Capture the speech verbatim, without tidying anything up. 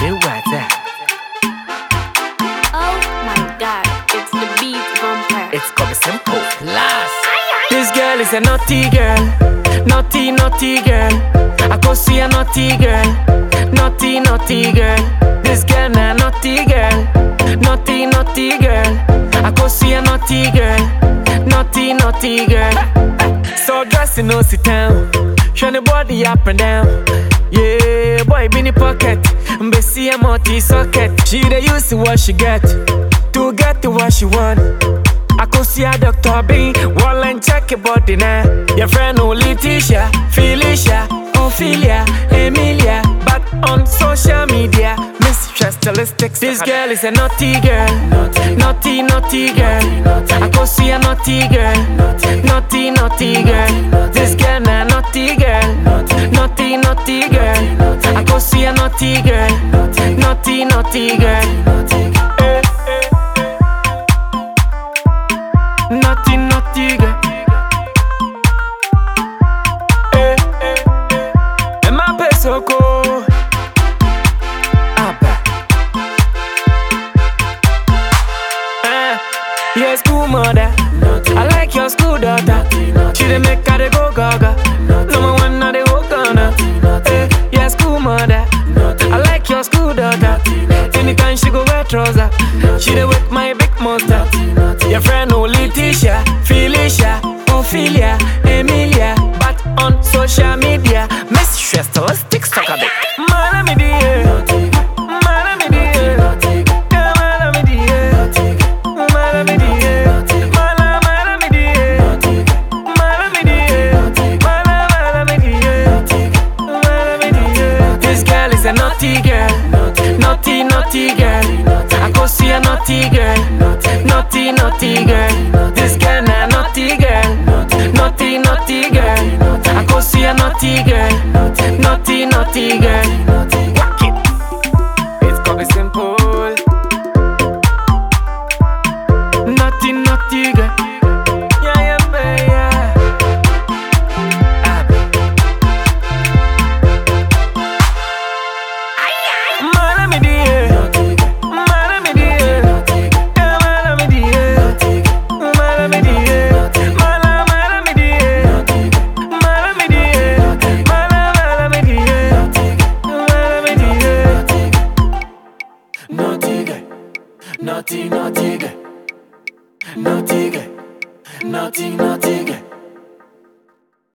J Water. Oh my god, it's the beat vampire. It's gonna be simple. Plus, this girl is a naughty girl, naughty naughty girl. I go see a naughty girl, naughty naughty girl. This girl na naughty girl, naughty naughty girl. I go see a naughty girl, naughty naughty girl. So dressing no sit down, show the body up and down. Yeah, boy, be in the pocket, be see a multi socket. She dey use to what she get, to get to what she want. I could see a Doctor B, wall and check your body now. Your friend who Leticia, Felicia, Ophelia, Emilia, but on social media, Miss Stylistics. This girl is a naughty girl, naughty naughty girl. I could see a naughty girl, naughty naughty girl. This girl na naughty girl, naughty naughty girl. I could see a naughty girl, naughty naughty girl. Eh, eh. Naughty, naughty girl. Eh, eh, eh. And my peso go. Abba. Eh, yeah, school mother. I like your school daughter. She dey make her dey go gaga. Number one, now they walk on her. Eh, yeah, school mother. I like your school daughter. Anytime she go wear trouser, she dey with my big monster. Your friend who Leticia, Felicia, Ophelia, Emilia, but on social media, Miss Stylistics talk a bit. Man, I'm in the air. Man, I'm in the air. Yeah, man, I'm in the air. Man, I'm in the air. Man, I'm in the air. Man, I'm in the air. Man, I'm in the air. Man, I'm in the air. This girl is a naughty girl, naughty naughty girl. I go see a naughty girl, naughty naughty girl. This girl na naughty girl, naughty naughty girl. I go see a naughty girl, naughty naughty girl.